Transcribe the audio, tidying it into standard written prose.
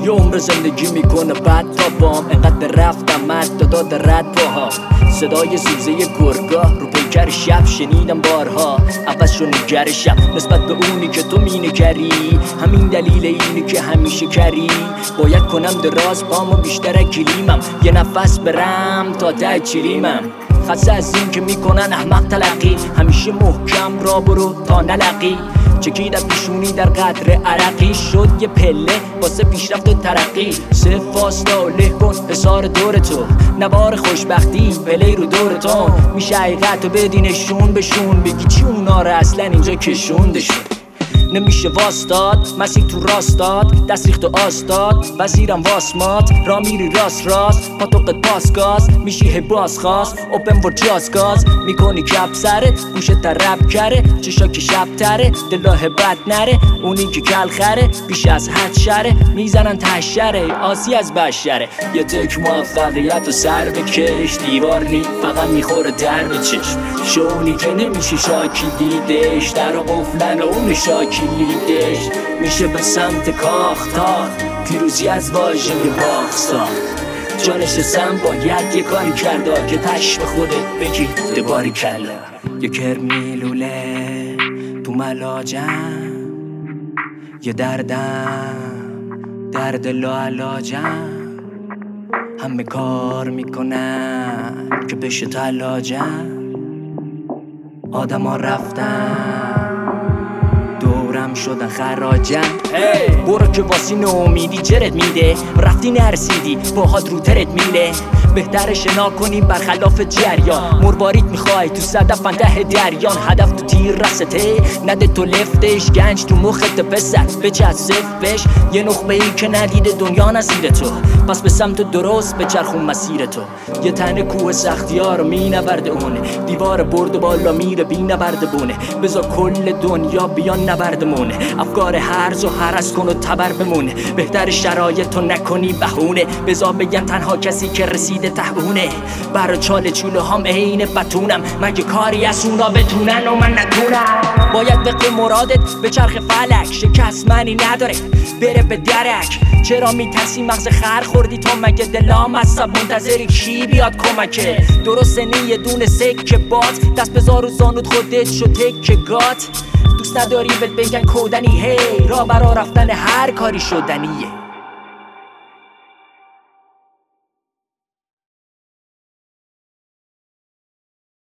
یه عمر زندگی میکنه بعد تا بام، انقدر رفتم مرد داد رد باها. صدای سوزه گرگاه رو پیکر شب شنیدم بارها، عوض شو نگر شب نسبت به اونی که تو مینگری. همین دلیل اینه که همیشه کری باید کنم دراز پامو بیشتر کلیمم، یه نفس برم تا ته چلیمم. خسته از این که میکنن احمق تلقی، همیشه محکم را برو تا نلقی. چکیدم پیشونی در قدر عرقی، شد یه پله واسه پیشرفت و ترقی. صف فاصله کن حصار دور تو، نوار خوشبختی پلی رو دور تو. میشه حقیقت و بدی نشون بشون، بگی چی اونا رو اصلا اینجا کشوندشون. نمیشه واستاد مسیح تو راستاد، دست ریخت و آستاد وزیرم واسمات. را میری راست پا توقت پاسگاز، میشی هباز خواست اوپن و جاز گاز. میکنی کپ سرت گوشه تر رب کره، چشا که شب تره دلاه بد نره. اونی که کل خره بیش از حد شره، میزنن تشره آسی از بشره. یه تک موفقیت و سر بکش، دیوار نی فقط میخوره در به چشم. شونی که نمیشه شاکی دیدش، در و قفلن اون شاکی لیدش. میشه به سمت کاختا پیروزی از واژه باخ ساخت. جانش سم باید یه کاری کرده که تش به خودت بگی دباری کلا. یه کرمی لوله تو ملاجم، یه دردم درد لاعلاجم. همه کار میکنن که بشه تلاجم. آدم ها رفتن دورم شدن خراجم. برو که واسی نومیدی جرت میده، رفتی نرسیدی باهات رو ترت میله. بهتر شنا کنی برخلاف جریان، مرواریت میخوای تو صدف انده دریان. هدف تو تیر رسته نده تو لفتش، گنج تو مخت پسر بچه از صف بش. یه نخبه ای که ندیده دنیا نزیر تو، پس به سمت درست بچرخون مسیر تو. یه تن کوه سختی ها رو مینورده اونه، دیوار برد بالا میره بی نبرده بونه. بذار کل دنیا بیان نبردمونه، افکار هرز و هرس کن و تبر بمونه. بهتر شرایط تو نکنی بهونه، بذار بگن تنها کسی که رسیده تهونه. برا چاله چوله هم عین بتونم، مگه کاری از اونا بتونن و من نتونم. باید وقت مرادت به چرخ فلک، شکست معنی نداره بره به درک. چرا میترسی مغز خر خوردی تا مگه دلام از سب منتظری کی بیاد کمکه. درسته نی یه دونه سکه باز، دست بذار و زانود خودت شو تکه گات. دوست نداری بهت بگن کودنی، هی را برا رفتن هر کاری شدنیه.